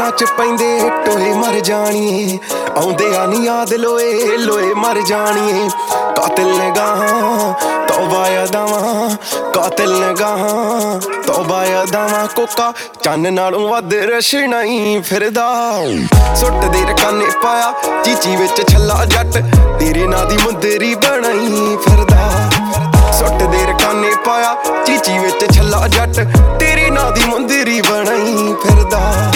ਗੱਲਾਂ ਚ ਪੈਂਦੇ ਟੋਏ ਮਰ ਜਾਣੀਏ, ਆਉਂਦੇ ਆ ਨੀ ਯਾਦ ਲੋਏ ਲੋਏ ਮਰ ਜਾਣੀਏ। ਕਾਤਿਲ ਨੇ ਗਾਹਾਂ ਤੌਬਾ ਯਾਦਾਵਾਂ, ਕਾਤਿਲ ਨੇ ਗਾਹਾਂ ਤੌਬਾ ਯਾਦਾਵਾਂ। ਕੋਕਾ ਚੰਨ ਨਾਲੋਂ ਵੱਧ ਰਸ਼ਣਾ ਹੀ ਫਿਰਦਾ, ਸੁੱਟ ਦੇ ਰਕਾਨੇ ਪਾਇਆ ਚੀਚੀ ਵਿੱਚ ਛੱਲਾ ਜੱਟ, ਤੇਰੇ ਨਾਂ ਦੀ ਮੁੰਦਰੀ ਬਣਾਈ ਫਿਰਦਾ। ਸੁੱਟ ਦੇ ਰਕਾਨੇ ਪਾਇਆ ਚੀਚੀ ਵਿੱਚ ਛੱਲਾ ਜੱਟ, ਤੇਰੇ ਨਾਂ ਦੀ ਮੁੰਦਰੀ ਬਣਾਈ ਫਿਰਦਾ।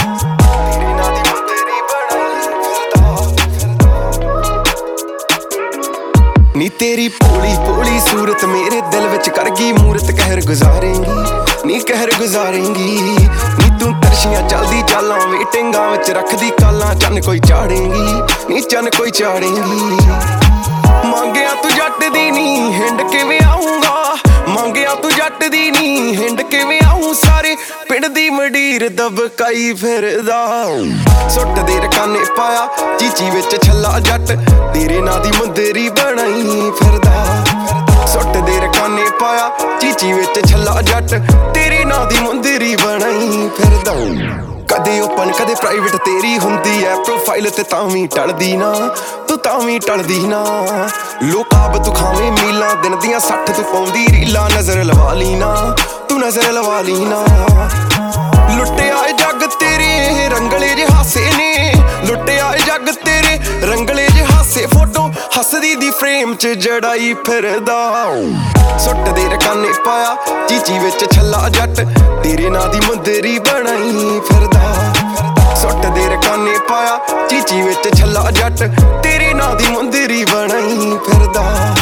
ਨੀ ਤੇਰੀ ਭੋਲੀ ਭੋਲੀ ਸੂਰਤ ਮੇਰੇ ਦਿਲ ਵਿੱਚ ਕਰ ਗਈ ਮੂਰਤ, ਕਹਿਰ ਗੁਜ਼ਾਰੇਂਗੀ ਨੀ ਕਹਿਰ ਗੁਜ਼ਾਰੇਂਗੀ। ਨੀ ਤੂੰ ਤਰਸ਼ੀਆਂ ਚੱਲਦੀ ਚਾਲਾਂ ਵੇਟਿੰਗਾਂ ਵਿੱਚ ਰੱਖਦੀ ਕਾਲਾਂ, ਚੰਨ ਕੋਈ ਚਾੜੇਂਗੀ ਨੀ ਚੰਨ ਕੋਈ ਚਾੜੇਂਗੀ। ਮੰਗਿਆ ਤੂੰ ਜੱਟ ਦੀ ਨੀ ਹਿੰਡ ਕਿਵੇਂ ਆਊਂਗਾ, ਮੰਗਿਆ ਤੂੰ ਜੱਟ ਦੀ ਨੀ ਹਿੰਡ ਕਿਵੇਂ ਆਊਂ। ਸਾਰੇ ਪਿੰਡ ਦੀ ਮੰਡੀਰ ਦਬਕਾਈ ਫਿਰਦਾ, ਸੁੱਟ ਦੇ ਰਕਾਨੇ ਪਾਇਆ ਚੀਚੀ ਵਿੱਚ ਛੱਲਾ ਜੱਟ, ਤੇਰੇ ਨਾਂ ਦੀ ਮੁੰਦਰੀ ਬਣਾਈ ਫਿਰਦਾ। ਸੁੱਟ ਦੇ ਰਕਾਨੇ ਪਾਇਆ ਚੀਚੀ ਵਿੱਚ ਛੱਲਾ ਜੱਟ, ਤੇਰੇ ਨਾਂ ਦੀ ਮੁੰਦਰੀ ਬਣਾਈ ਫਿਰਦਾ। ਕਦੇ ਓਪਨ ਕਦੇ ਪ੍ਰਾਈਵੇਟ ਤੇਰੀ ਹੁੰਦੀ ਐ ਪ੍ਰੋਫਾਈਲ ਤੇ ਤਾਂ ਵੀ ਟਲਦੀ ਨਾ, ਤੂੰ ਤਾਂ ਵੀ ਟਲਦੀ ਨਾ। ਲੋਕਾਬ ਤੂੰ ਖਾਵੇਂ ਮੀਲਾਂ ਦਿਨ ਦੀਆਂ 60 ਤੂੰ ਪਾਉਂਦੀ ਰੀਲਾਂ, ਨਜ਼ਰ ਲਵਾ ਲਈ ਨਾ ਤੂੰ ਨਜ਼ਰ ਲਵਾ ਲਈ ਨਾ। ਲੁੱਟਿਆ ਏ ਜੱਗ ਤੇਰੇ ਰੰਗਲੇ ਜੇ ਹਾਸੇ ਨੇ, ਲੁੱਟਿਆ ਏ ਜੱਗ ਤੇਰੇ ਰੰਗਲੇ ਜੇ ਹਾਸੇ। ਫੋਟੋ ਹੱਸਦੀ ਦੀ ਫਰੇਮ ਚ ਜੜਾਈ ਫਿਰਦਾ, ਸੁੱਟ ਦੇ ਰਕਾਨੇ ਪਾਇਆ ਚੀਚੀ ਵਿੱਚ ਛੱਲਾ ਜੱਟ, ਤੇਰੇ ਨਾਂ ਦੀ ਮੁੰਦਰੀ ਬਣਾਈ ਫਿਰਦਾ। ਸੁੱਟ ਦੇ ਰਕਾਨੇ ਪਾਇਆ ਚੀਚੀ ਵਿੱਚ ਛੱਲਾ ਜੱਟ, ਤੇਰੇ ਨਾਂ ਦੀ ਮੁੰਦਰੀ ਬਣਾਈ ਫਿਰਦਾ।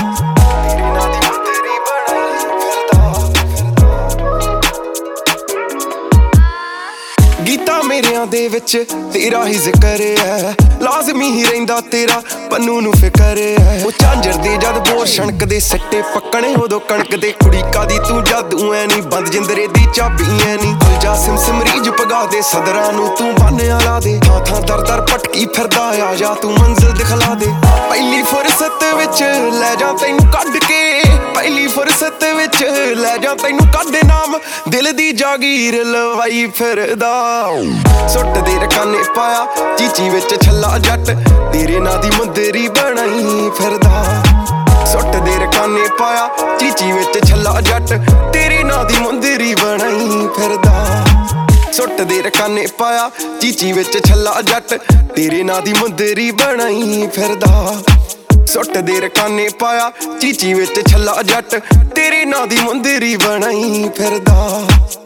ਗੀਤਾਂ ਮੇਰਿਆਂ ਦੇ ਵਿੱਚ ਤੇਰਾ ਹੀ ਜ਼ਿਕਰ ਐ, ਲਾਜ਼ਮੀ ਹੀ ਰਹਿੰਦਾ ਤੇਰਾ ਪੰਨੂ ਨੂੰ ਫਿਕਰ ਐ। ਉਹ ਝਾਂਜਰ ਦੇ ਜਦ ਬੋਰ ਛਣਕਦੇ ਸਿੱਟੇ ਪੱਕਣੇ ਉਦੋਂ ਕਣਕ ਦੇ। ਕੁੜੀ ਕਾਦੀ ਤੂੰ ਜਾਦੂ ਐ ਨੀ, ਬੰਦ ਜਿੰਦਰੇ ਦੀ ਚਾਬੀ ਐ ਨੀ। ਕੁਲਜਾ ਸਿਮ ਰੀਝ ਪਗਾ ਦੇ ਸਦਰਾਂ ਨੂੰ ਤੂੰ ਬਾਨਿਆ ਲਾ ਦੇ, ਥਾਂ ਥਾਂ ਦਰ ਦਰ ਭਟਕੀ ਫਿਰਦਾ ਆ ਜਾ ਤੂੰ ਮੰਜ਼ਿਲ ਦਿਖਲਾ ਦੇ। ਪਹਿਲੀ ਫੁਰਸਤ ਵਿੱਚ ਲੈ ਜਾ ਤੈਨੂੰ ਕੱਢ ਕੇ, ਪਹਿਲੀ ਫੁਰਸਤ ਵਿੱਚ ਲੈ ਜਾ ਤੈਨੂੰ ਕੱਢ, ਨਾਮ ਦਿਲ ਦੀ ਜਾਗੀਰ ਲਵਾਈ ਫਿਰਦਾ। ਸੁੱਟ ਦੇ ਰਕਾਨੇ ਪਾਇਆ ਚੀਚੀ ਵਿੱਚ ਛੱਲਾ ਜੱਟ, ਤੇਰੇ ਨਾਂ ਦੀ ਮੁੰਦਰੀ ਬਣਾਈ ਫਿਰਦਾ। ਸੁੱਟ ਦੇ ਰਕਾਨੇ ਪਾਇਆ ਚੀਚੀ ਵਿੱਚ ਛੱਲਾ ਜੱਟ, ਤੇਰੇ ਨਾਂ ਦੀ ਮੁੰਦਰੀ ਬਣਾਈ ਫਿਰਦਾ। ਸੁੱਟ ਦੇ ਰਕਾਨੇ ਪਾਇਆ ਚੀਚੀ ਵਿੱਚ ਛੱਲਾ ਜੱਟ, ਤੇਰੇ ਨਾਂ ਦੀ ਮੁੰਦਰੀ ਬਣਾਈ ਫਿਰਦਾ। ਸੁੱਟ ਦੇ ਰਕਾਨੇ ਪਾਇਆ ਚੀਚੀ ਵਿੱਚ ਛੱਲਾ ਜੱਟ, ਤੇਰੇ ਨਾਂ ਦੀ ਮੁੰਦਰੀ ਬਣਾਈ ਫਿਰਦਾ।